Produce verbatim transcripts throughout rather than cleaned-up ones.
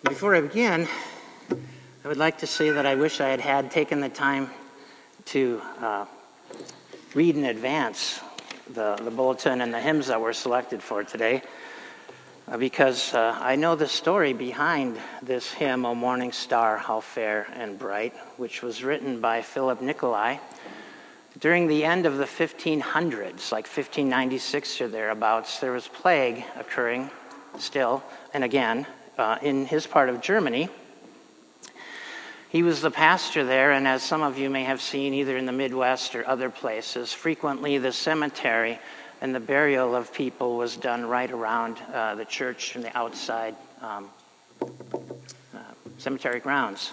Before I begin, I would like to say that I wish I had had taken the time to uh, read in advance the, the bulletin and the hymns that were selected for today, uh, because uh, I know the story behind this hymn, O Morning Star, How Fair and Bright, which was written by Philip Nicolai during the end of the fifteen hundreds, like fifteen ninety-six or thereabouts. There was plague occurring still and again uh, in his part of Germany. He was the pastor there, and as some of you may have seen, either in the Midwest or other places, frequently the cemetery and the burial of people was done right around uh, the church and the outside um, uh, cemetery grounds.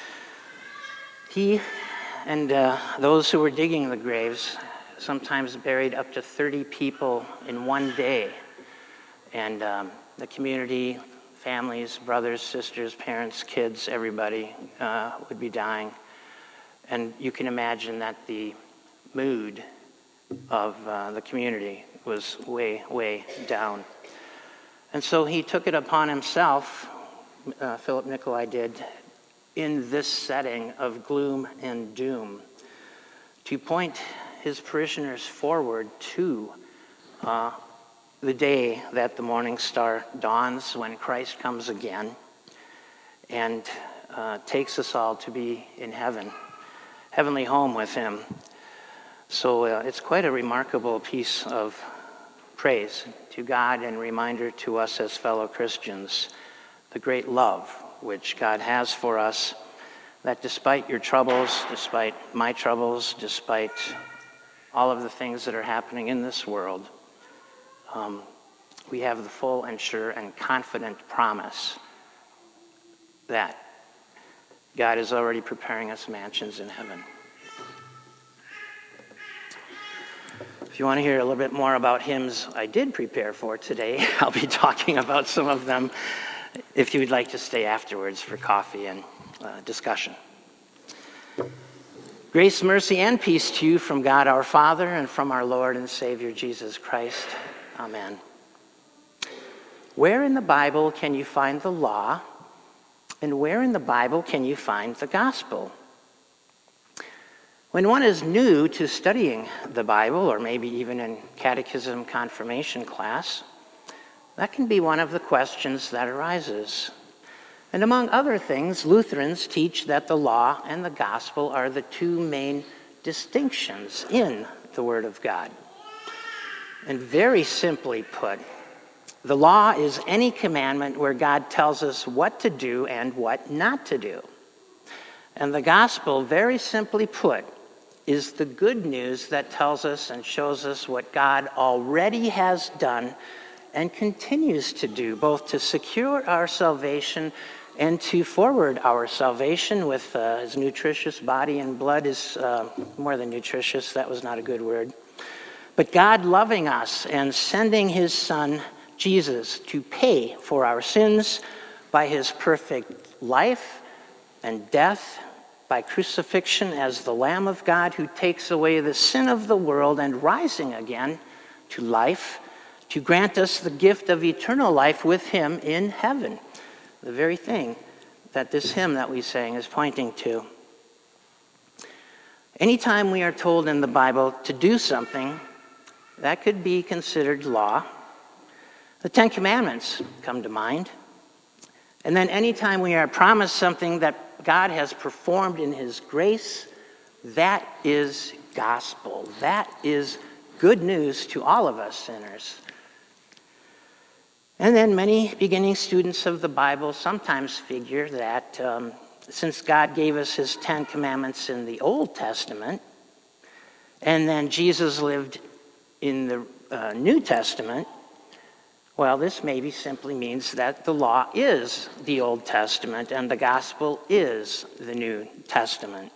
He and uh, those who were digging the graves sometimes buried up to thirty people in one day. And um, the community, families, brothers, sisters, parents, kids, everybody uh, would be dying. And you can imagine that the mood of uh, the community was way, way down. And so he took it upon himself, uh, Philip Nicolai did, in this setting of gloom and doom, to point his parishioners forward to uh, the day that the morning star dawns, when Christ comes again and uh, takes us all to be in heaven, heavenly home with him. So uh, it's quite a remarkable piece of praise to God and reminder to us as fellow Christians, the great love which God has for us, that despite your troubles, despite my troubles, despite all of the things that are happening in this world, um, we have the full and sure and confident promise that God is already preparing us mansions in heaven. If you want to hear a little bit more about hymns I did prepare for today, I'll be talking about some of them if you would like to stay afterwards for coffee and uh, discussion. Grace, mercy, and peace to you from God our Father and from our Lord and Savior Jesus Christ. Amen. Where in the Bible can you find the law, and where in the Bible can you find the gospel? When one is new to studying the Bible, or maybe even in catechism confirmation class, that can be one of the questions that arises. And among other things, Lutherans teach that the law and the gospel are the two main distinctions in the Word of God. And very simply put, the law is any commandment where God tells us what to do and what not to do. And the gospel, very simply put, is the good news that tells us and shows us what God already has done and continues to do, both to secure our salvation and to forward our salvation with uh, his nutritious body and blood is uh, more than nutritious, that was not a good word. But God loving us and sending his son, Jesus, to pay for our sins by his perfect life and death, by crucifixion as the Lamb of God who takes away the sin of the world, and rising again to life, to grant us the gift of eternal life with him in heaven. The very thing that this hymn that we sang is pointing to. Anytime we are told in the Bible to do something, that could be considered law. The Ten Commandments come to mind. And then anytime we are promised something that God has performed in his grace, that is gospel. That is good news to all of us sinners. And then many beginning students of the Bible sometimes figure that um, since God gave us his Ten Commandments in the Old Testament, and then Jesus lived in the uh, New Testament, well, this maybe simply means that the law is the Old Testament and the gospel is the New Testament.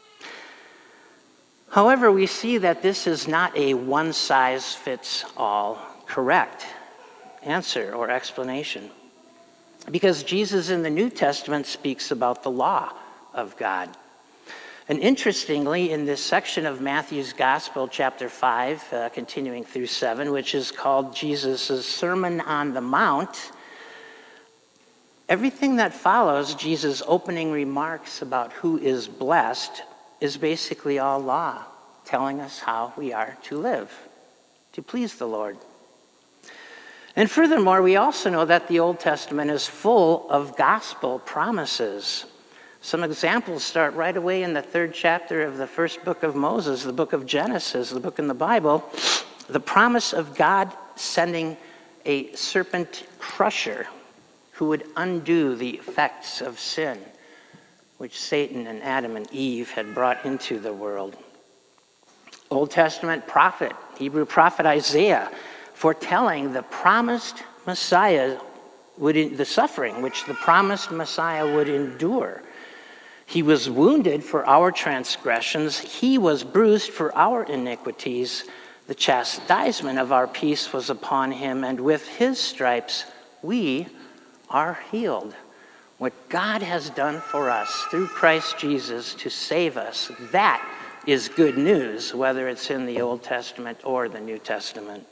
However, we see that this is not a one-size-fits-all correct answer or explanation, because Jesus in the New Testament speaks about the law of God. And interestingly, in this section of Matthew's Gospel, chapter five, uh, continuing through seven, which is called Jesus' Sermon on the Mount, Everything that follows Jesus' opening remarks about who is blessed is basically all law, telling us how we are to live, to please the Lord. And furthermore, we also know that the Old Testament is full of gospel promises. Some examples start right away in the third chapter of the first book of Moses, the book of Genesis, the book in the Bible. The promise of God sending a serpent crusher who would undo the effects of sin, which Satan and Adam and Eve had brought into the world. Old Testament prophet, Hebrew prophet Isaiah, foretelling the promised Messiah, would the suffering which the promised Messiah would endure. He was wounded for our transgressions. He was bruised for our iniquities. The chastisement of our peace was upon him, and with his stripes we are healed. What God has done for us through Christ Jesus to save us, that is good news, whether it's in the Old Testament or the New Testament.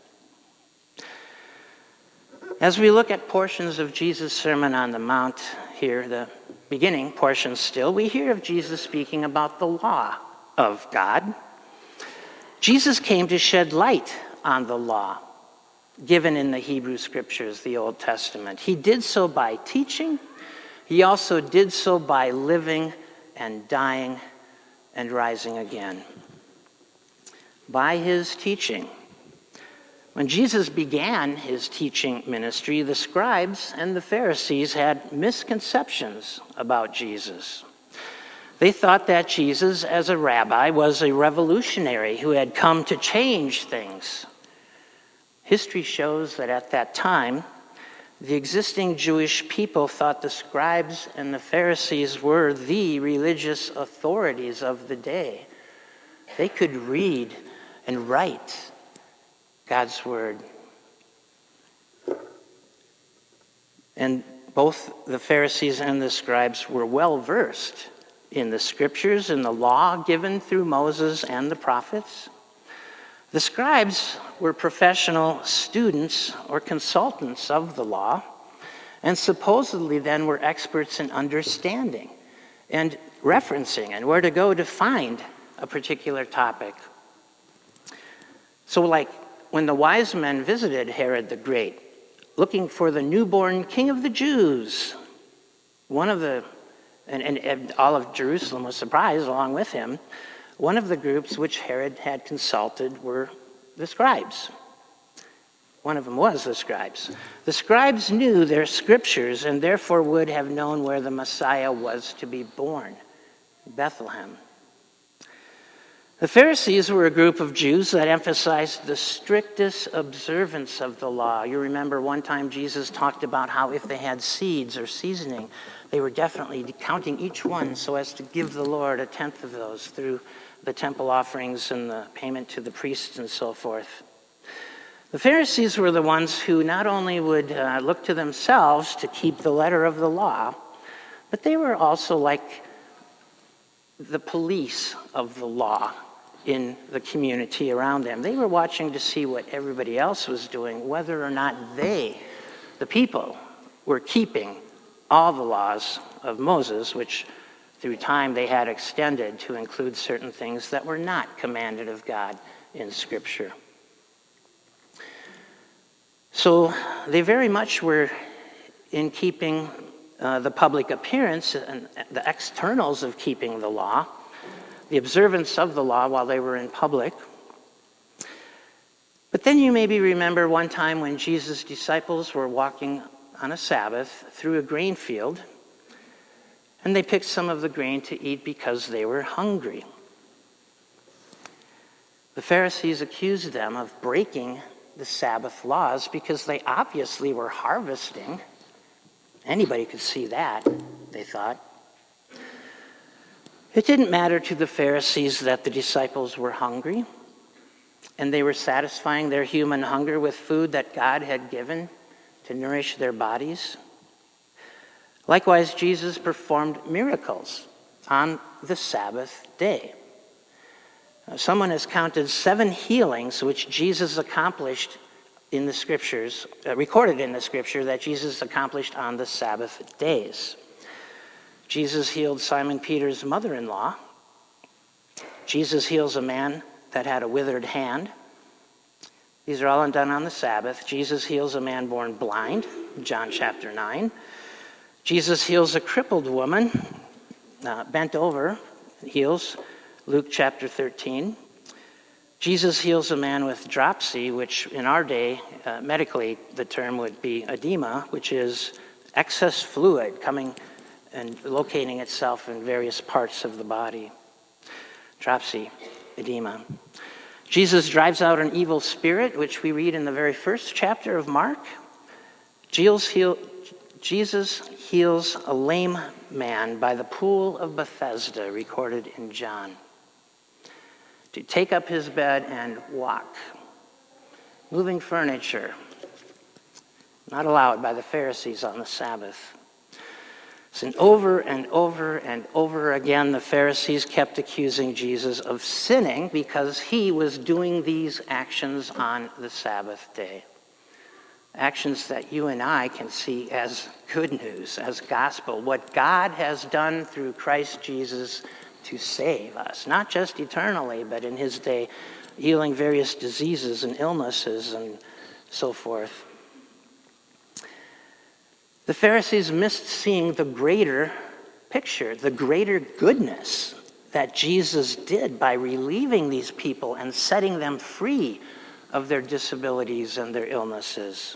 As we look at portions of Jesus' Sermon on the Mount here, the beginning portion still, we hear of Jesus speaking about the law of God. Jesus came to shed light on the law given in the Hebrew Scriptures, the Old Testament. He did so by teaching. He also did so by living and dying and rising again. By his teaching. When Jesus began his teaching ministry, the scribes and the Pharisees had misconceptions about Jesus. They thought that Jesus, as a rabbi, was a revolutionary who had come to change things. History shows that at that time, the existing Jewish people thought the scribes and the Pharisees were the religious authorities of the day. They could read and write God's word. And both the Pharisees and the scribes were well versed in the scriptures and the law given through Moses and the prophets. The scribes were professional students or consultants of the law, and supposedly then were experts in understanding and referencing and where to go to find a particular topic. So like when the wise men visited Herod the Great, looking for the newborn king of the Jews, one of the, and, and, and all of Jerusalem was surprised along with him, one of the groups which Herod had consulted were the scribes. One of them was the scribes. The scribes knew their scriptures and therefore would have known where the Messiah was to be born, Bethlehem. The Pharisees were a group of Jews that emphasized the strictest observance of the law. You remember one time Jesus talked about how if they had seeds or seasoning, they were definitely counting each one so as to give the Lord a tenth of those through the temple offerings and the payment to the priests and so forth. The Pharisees were the ones who not only would uh, look to themselves to keep the letter of the law, but they were also like the police of the law in the community around them. They were watching to see what everybody else was doing, whether or not they, the people, were keeping all the laws of Moses, which through time they had extended to include certain things that were not commanded of God in Scripture. So they very much were in keeping uh, the public appearance and the externals of keeping the law, the observance of the law while they were in public. But then you maybe remember one time when Jesus' disciples were walking on a Sabbath through a grain field, and they picked some of the grain to eat because they were hungry. The Pharisees accused them of breaking the Sabbath laws because they obviously were harvesting. Anybody could see that, they thought. It didn't matter to the Pharisees that the disciples were hungry, and they were satisfying their human hunger with food that God had given to nourish their bodies. Likewise, Jesus performed miracles on the Sabbath day. Someone has counted seven healings which Jesus accomplished in the scriptures, uh, recorded in the scripture, that Jesus accomplished on the Sabbath days. Jesus healed Simon Peter's mother-in-law. Jesus heals a man that had a withered hand. These are all done on the Sabbath. Jesus heals a man born blind, John chapter nine. Jesus heals a crippled woman, uh, bent over, heals, Luke chapter thirteen. Jesus heals a man with dropsy, which in our day, uh, medically, the term would be edema, which is excess fluid coming and locating itself in various parts of the body. Dropsy, edema. Jesus drives out an evil spirit, which we read in the very first chapter of Mark. Jesus, heal, Jesus heals a lame man by the pool of Bethesda, recorded in John. To take up his bed and walk. Moving furniture, not allowed by the Pharisees on the Sabbath. And over and over and over again, the Pharisees kept accusing Jesus of sinning because he was doing these actions on the Sabbath day. Actions that you and I can see as good news, as gospel. What God has done through Christ Jesus to save us, not just eternally, but in his day, healing various diseases and illnesses and so forth. The Pharisees missed seeing the greater picture, the greater goodness that Jesus did by relieving these people and setting them free of their disabilities and their illnesses.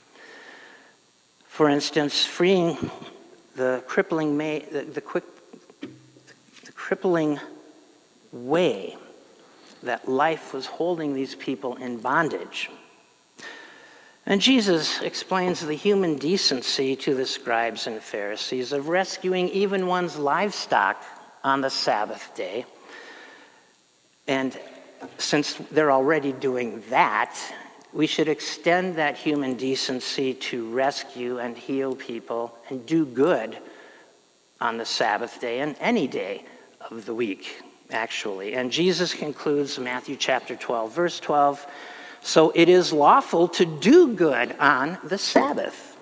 For instance, freeing the crippling, may, the, the, quick, the crippling way that life was holding these people in bondage. And Jesus explains the human decency to the scribes and Pharisees of rescuing even one's livestock on the Sabbath day. And since they're already doing that, we should extend that human decency to rescue and heal people and do good on the Sabbath day and any day of the week, actually. And Jesus concludes Matthew chapter twelve, verse twelve, so it is lawful to do good on the Sabbath.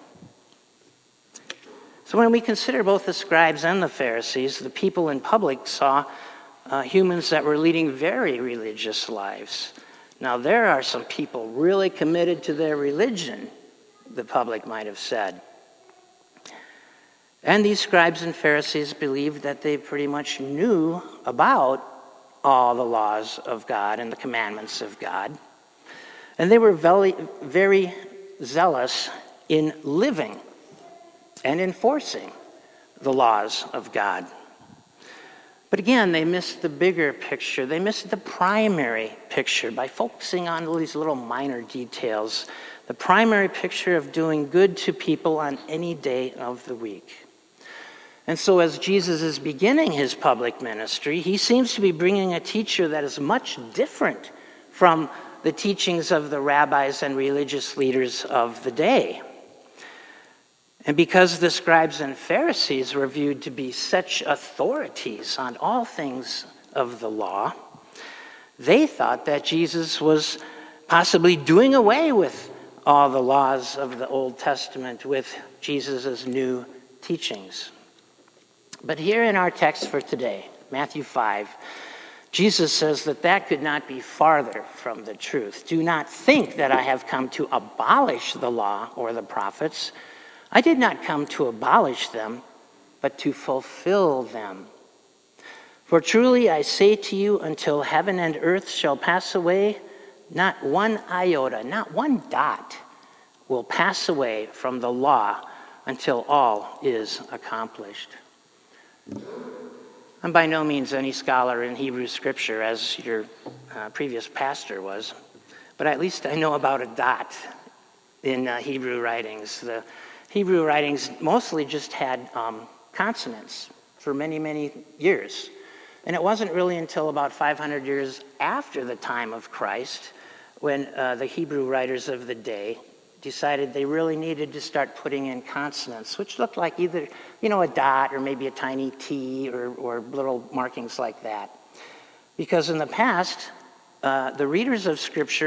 So when we consider both the scribes and the Pharisees, the people in public saw uh, humans that were leading very religious lives. Now there are some people really committed to their religion, the public might have said. And these scribes and Pharisees believed that they pretty much knew about all the laws of God and the commandments of God. And they were very, very zealous in living and enforcing the laws of God. But again, they missed the bigger picture. They missed the primary picture by focusing on all these little minor details. The primary picture of doing good to people on any day of the week. And so as Jesus is beginning his public ministry, he seems to be bringing a teacher that is much different from the teachings of the rabbis and religious leaders of the day. And because the scribes and Pharisees were viewed to be such authorities on all things of the law, they thought that Jesus was possibly doing away with all the laws of the Old Testament with Jesus' new teachings. But here in our text for today, Matthew five, Jesus says that that could not be farther from the truth. Do not think that I have come to abolish the law or the prophets. I did not come to abolish them, but to fulfill them. For truly I say to you, until heaven and earth shall pass away, not one iota, not one dot will pass away from the law until all is accomplished. I'm by no means any scholar in Hebrew scripture, as your uh, previous pastor was, but at least I know about a dot in uh, Hebrew writings. The Hebrew writings mostly just had um, consonants for many, many years. And it wasn't really until about five hundred years after the time of Christ when uh, the Hebrew writers of the day decided they really needed to start putting in consonants, which looked like either, you know, a dot or maybe a tiny T or, or little markings like that. Because in the past, uh, the readers of Scripture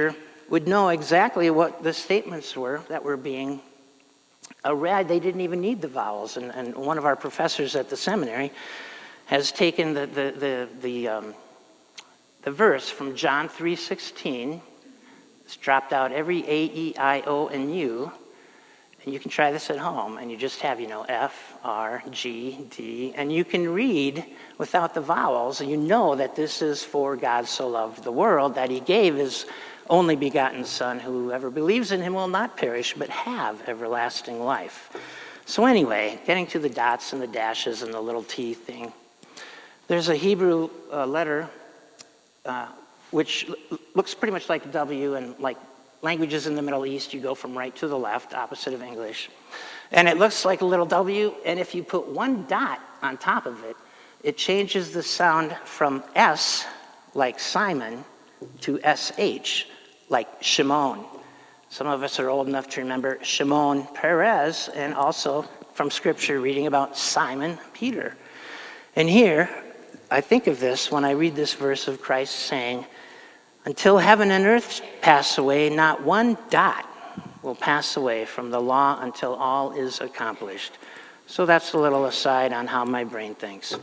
would know exactly what the statements were that were being uh, read. They didn't even need the vowels. And, and one of our professors at the seminary has taken the, the, the, the, um, the verse from John three sixteen. It's dropped out every A, E, I, O, and U. And you can try this at home, and you just have, you know, F, R, G, D, and you can read without the vowels, and you know that this is for God so loved the world that he gave his only begotten Son, whoever believes in him will not perish, but have everlasting life. So anyway, getting to the dots and the dashes and the little T thing, there's a Hebrew uh, letter uh, which l- looks pretty much like a W, and like languages in the Middle East, you go from right to the left, opposite of English. And it looks like a little W, and if you put one dot on top of it, it changes the sound from S, like Simon, to S H, like Shimon. Some of us are old enough to remember Shimon Peres, and also from Scripture reading about Simon Peter. And here, I think of this when I read this verse of Christ saying, until heaven and earth pass away, not one dot will pass away from the law until all is accomplished. So that's a little aside on how my brain thinks.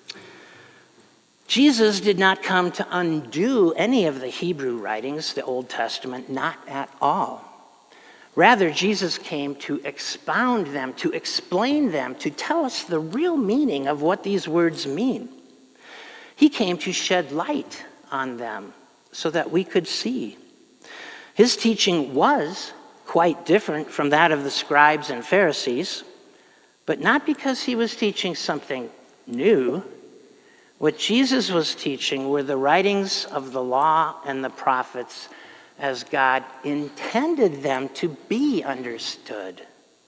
Jesus did not come to undo any of the Hebrew writings, the Old Testament, not at all. Rather, Jesus came to expound them, to explain them, to tell us the real meaning of what these words mean. He came to shed light on them so that we could see. His teaching was quite different from that of the scribes and Pharisees, but not because he was teaching something new. What Jesus was teaching were the writings of the law and the prophets as God intended them to be understood.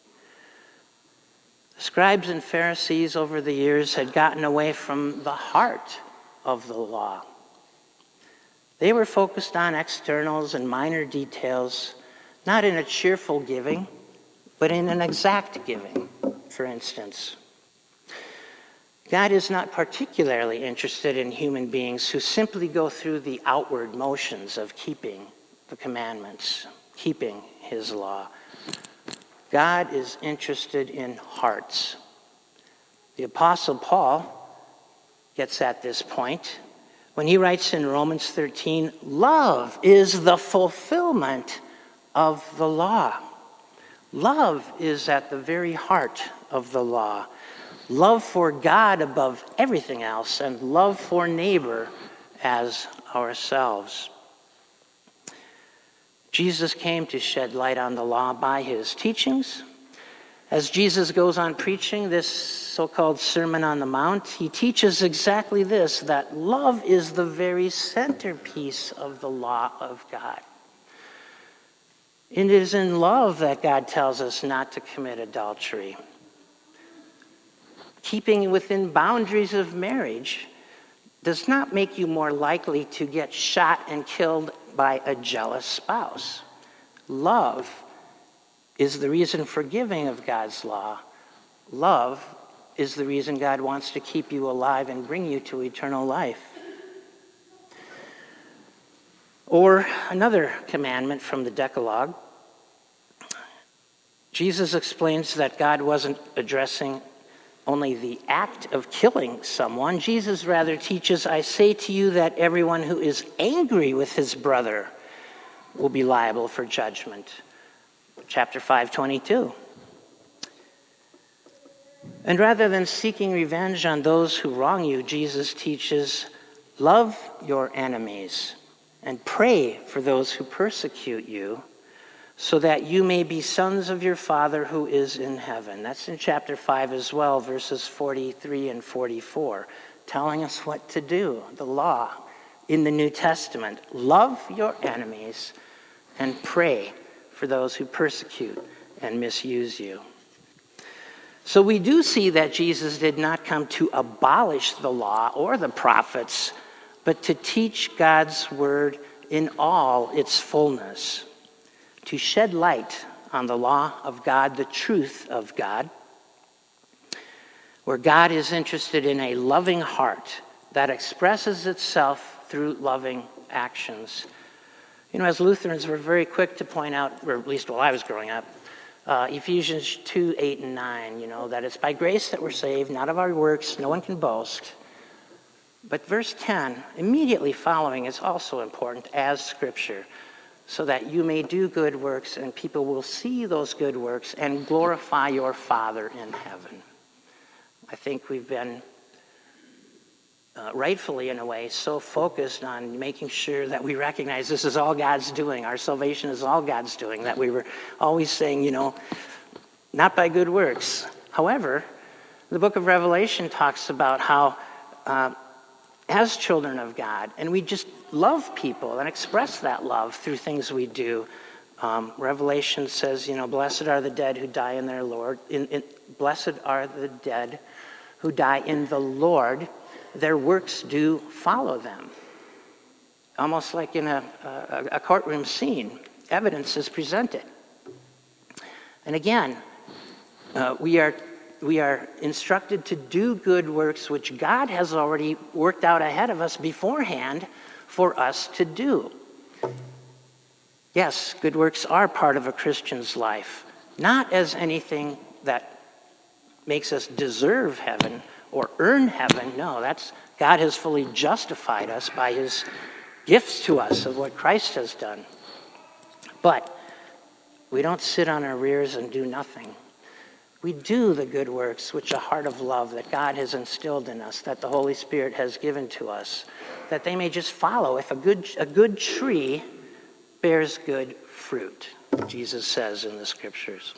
The scribes and Pharisees over the years had gotten away from the heart of the law. They were focused on externals and minor details, not in a cheerful giving, but in an exact giving, for instance. God is not particularly interested in human beings who simply go through the outward motions of keeping the commandments, keeping his law. God is interested in hearts. The Apostle Paul gets at this point when he writes in Romans thirteen, love is the fulfillment of the law. Love is at the very heart of the law. Love for God above everything else, and love for neighbor as ourselves. Jesus came to shed light on the law by his teachings. As Jesus goes on preaching this so-called Sermon on the Mount, he teaches exactly this, that love is the very centerpiece of the law of God. It is in love that God tells us not to commit adultery. Keeping within boundaries of marriage does not make you more likely to get shot and killed by a jealous spouse. Love is the reason for giving of God's law. Love is the reason God wants to keep you alive and bring you to eternal life. Or another commandment from the Decalogue. Jesus explains that God wasn't addressing only the act of killing someone. Jesus rather teaches, I say to you that everyone who is angry with his brother will be liable for judgment. Chapter five twenty-two. And rather than seeking revenge on those who wrong you, Jesus teaches, love your enemies and pray for those who persecute you, so that you may be sons of your Father who is in heaven. That's in chapter five as well, verses forty-three and forty-four, telling us what to do, the law in the New Testament. Love your enemies and pray for those who persecute and misuse you. So we do see that Jesus did not come to abolish the law or the prophets, but to teach God's word in all its fullness, to shed light on the law of God, the truth of God, where God is interested in a loving heart that expresses itself through loving actions. You know, as Lutherans, we're very quick to point out, or at least while I was growing up, uh, Ephesians two, eight, and nine, you know, that it's by grace that we're saved, not of our works, no one can boast. But verse ten, immediately following, is also important as Scripture, so that you may do good works and people will see those good works and glorify your Father in heaven. I think we've been Uh, rightfully, in a way, so focused on making sure that we recognize this is all God's doing. Our salvation is all God's doing. That we were always saying, you know, not by good works. However, the book of Revelation talks about how, uh, as children of God, and we just love people and express that love through things we do. Um, Revelation says, you know, blessed are the dead who die in their Lord. In, in, blessed are the dead who die in the Lord. Their works do follow them. Almost like in a, a, a courtroom scene, evidence is presented. And again, uh, we are we are instructed to do good works which God has already worked out ahead of us beforehand for us to do. Yes, good works are part of a Christian's life, not as anything that makes us deserve heaven or earn heaven. No, that's God has fully justified us by his gifts to us of what Christ has done. But we don't sit on our rears and do nothing. We do the good works, which a heart of love that God has instilled in us, that the Holy Spirit has given to us, that they may just follow. If a good, a good tree bears good fruit, Jesus says in the Scriptures.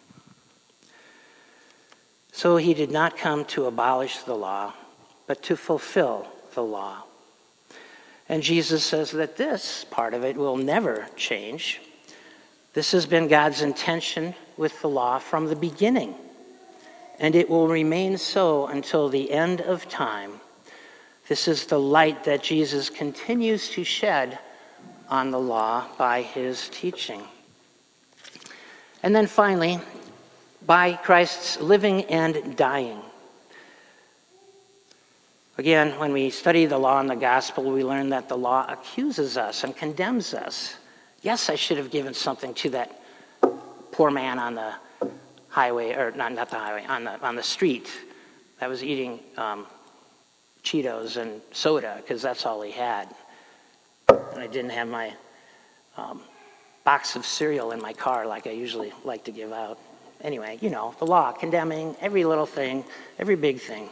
So he did not come to abolish the law, but to fulfill the law. And Jesus says that this part of it will never change. This has been God's intention with the law from the beginning, and it will remain so until the end of time. This is the light that Jesus continues to shed on the law by his teaching. And then finally, by Christ's living and dying. Again, when we study the law and the gospel, we learn that the law accuses us and condemns us. Yes, I should have given something to that poor man on the highway, or not, not the highway, on the on the street that was eating um, Cheetos and soda, because that's all he had. And I didn't have my um, box of cereal in my car like I usually like to give out. Anyway, you know, the law, condemning every little thing, every big thing.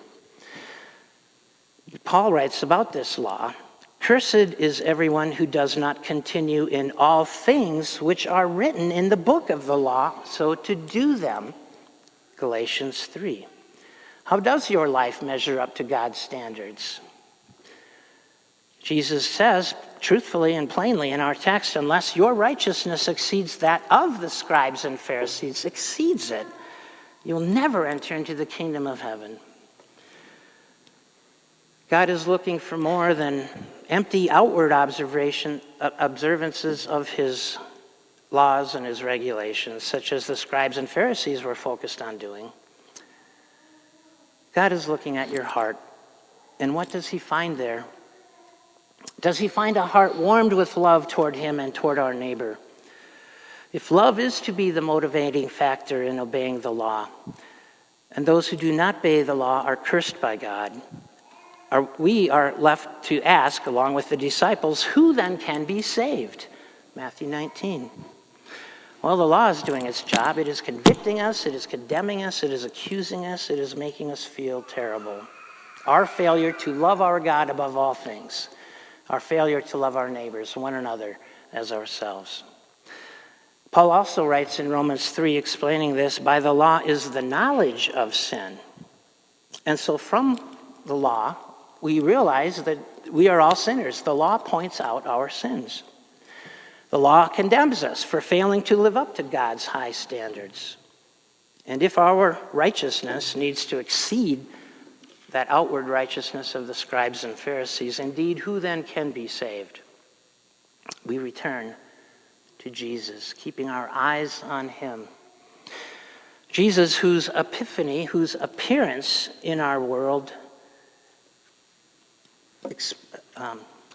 Paul writes about this law, cursed is everyone who does not continue in all things which are written in the book of the law, so to do them. Galatians three. How does your life measure up to God's standards? Jesus says, truthfully and plainly in our text, unless your righteousness exceeds that of the scribes and Pharisees, exceeds it, you'll never enter into the kingdom of heaven. God is looking for more than empty outward observation, observances of his laws and his regulations, such as the scribes and Pharisees were focused on doing. God is looking at your heart, and what does he find there? Does he find a heart warmed with love toward him and toward our neighbor? If love is to be the motivating factor in obeying the law, and those who do not obey the law are cursed by God, are, we are left to ask, along with the disciples, who then can be saved? Matthew nineteen. Well, the law is doing its job. It is convicting us, it is condemning us, it is accusing us, it is making us feel terrible. Our failure to love our God above all things, our failure to love our neighbors, one another, as ourselves. Paul also writes in Romans three, explaining this, by the law is the knowledge of sin. And so from the law, we realize that we are all sinners. The law points out our sins. The law condemns us for failing to live up to God's high standards. And if our righteousness needs to exceed that outward righteousness of the scribes and Pharisees, indeed, who then can be saved? We return to Jesus, keeping our eyes on him. Jesus, whose epiphany, whose appearance in our world um,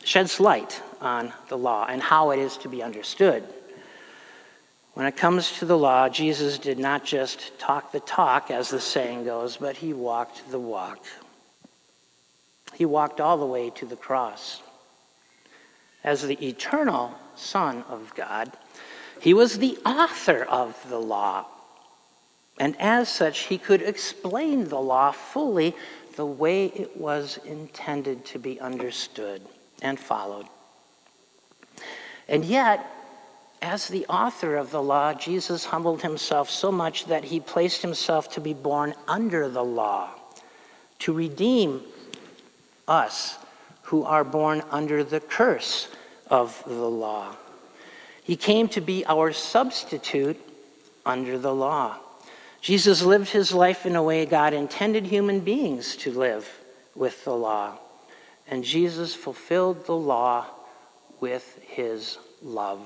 sheds light on the law and how it is to be understood. When it comes to the law, Jesus did not just talk the talk, as the saying goes, but he walked the walk. He walked all the way to the cross. As the eternal Son of God, he was the author of the law. And as such, he could explain the law fully the way it was intended to be understood and followed. And yet, as the author of the law, Jesus humbled himself so much that he placed himself to be born under the law, to redeem us who are born under the curse of the law. He came to be our substitute under the law. Jesus lived his life in a way God intended human beings to live with the law. And Jesus fulfilled the law with his love.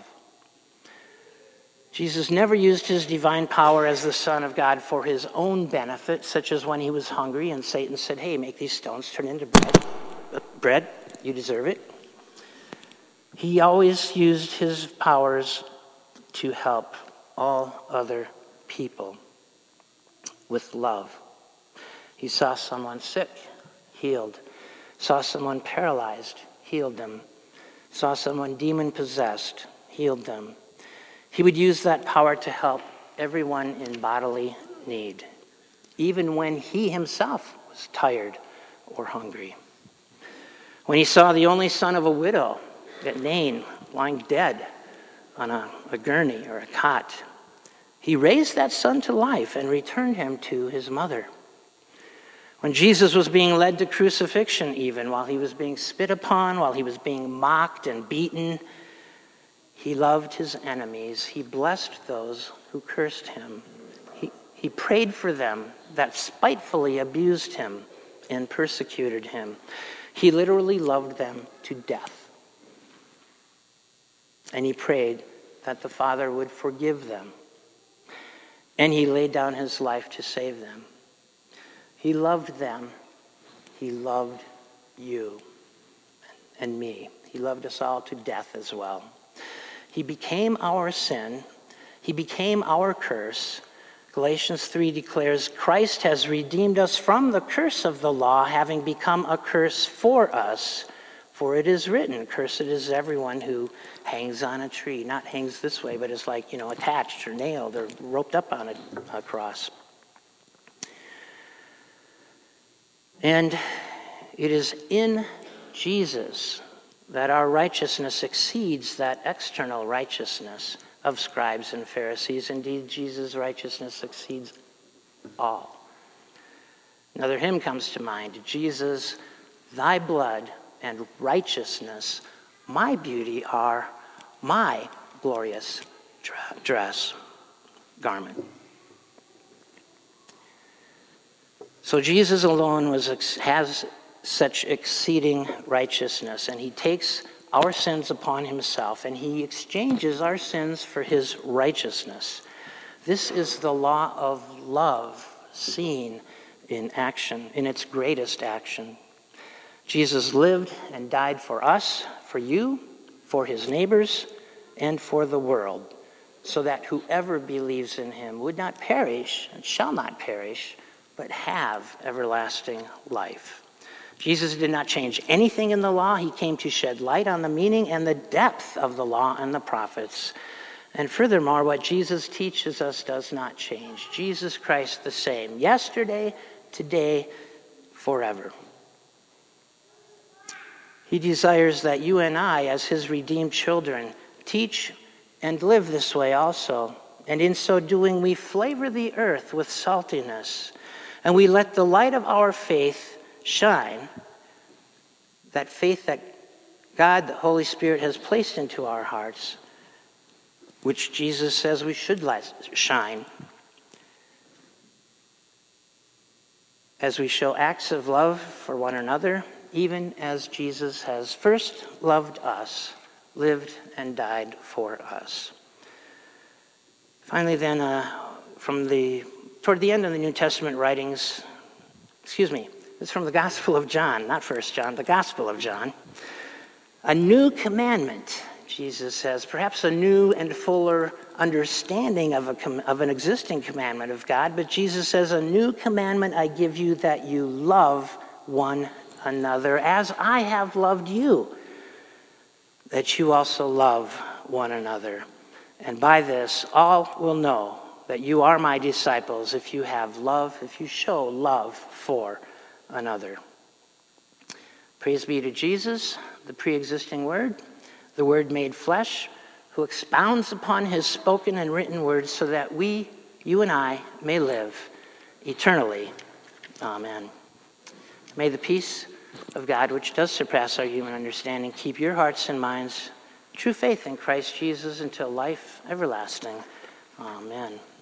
Jesus never used his divine power as the Son of God for his own benefit, such as when he was hungry and Satan said, hey, make these stones turn into bread. Bread, you deserve it. He always used his powers to help all other people with love. He saw someone sick, healed. Saw someone paralyzed, healed them. Saw someone demon-possessed, healed them. He would use that power to help everyone in bodily need, even when he himself was tired or hungry. When he saw the only son of a widow at Nain lying dead on a, a gurney or a cot, he raised that son to life and returned him to his mother. When Jesus was being led to crucifixion, even while he was being spit upon, while he was being mocked and beaten, he loved his enemies. He blessed those who cursed him. He, he prayed for them that spitefully abused him and persecuted him. He literally loved them to death. And he prayed that the Father would forgive them. And he laid down his life to save them. He loved them. He loved you and me. He loved us all to death as well. He became our sin. He became our curse. Galatians three declares, Christ has redeemed us from the curse of the law, having become a curse for us. For it is written, cursed is everyone who hangs on a tree. Not hangs this way, but is like, you know, attached or nailed or roped up on a, a cross. And it is in Jesus that our righteousness exceeds that external righteousness of scribes and Pharisees. Indeed, Jesus' righteousness exceeds all. Another hymn comes to mind. Jesus, thy blood and righteousness, my beauty are my glorious dress, garment. So Jesus alone was has such exceeding righteousness, and he takes our sins upon himself, and he exchanges our sins for his righteousness. This is the law of love seen in action, in its greatest action. Jesus lived and died for us, for you, for his neighbors, and for the world, so that whoever believes in him would not perish and shall not perish, but have everlasting life. Jesus did not change anything in the law. He came to shed light on the meaning and the depth of the law and the prophets. And furthermore, what Jesus teaches us does not change. Jesus Christ the same, yesterday, today, forever. He desires that you and I, as his redeemed children, teach and live this way also. And in so doing, we flavor the earth with saltiness. And we let the light of our faith shine, that faith that God, the Holy Spirit, has placed into our hearts, which Jesus says we should let shine, as we show acts of love for one another, even as Jesus has first loved us, lived and died for us. Finally, then, uh, from the toward the end of the New Testament writings, excuse me, it's from the Gospel of John, not First John, the Gospel of John. A new commandment, Jesus says, perhaps a new and fuller understanding of, a com- of an existing commandment of God, but Jesus says, a new commandment I give you, that you love one another as I have loved you, that you also love one another. And by this, all will know that you are my disciples if you have love, if you show love for another. Praise be to Jesus, the pre-existing Word, the Word made flesh, who expounds upon his spoken and written words so that we, you and I, may live eternally. Amen. May the peace of God, which does surpass our human understanding, keep your hearts and minds, true faith in Christ Jesus until life everlasting. Amen.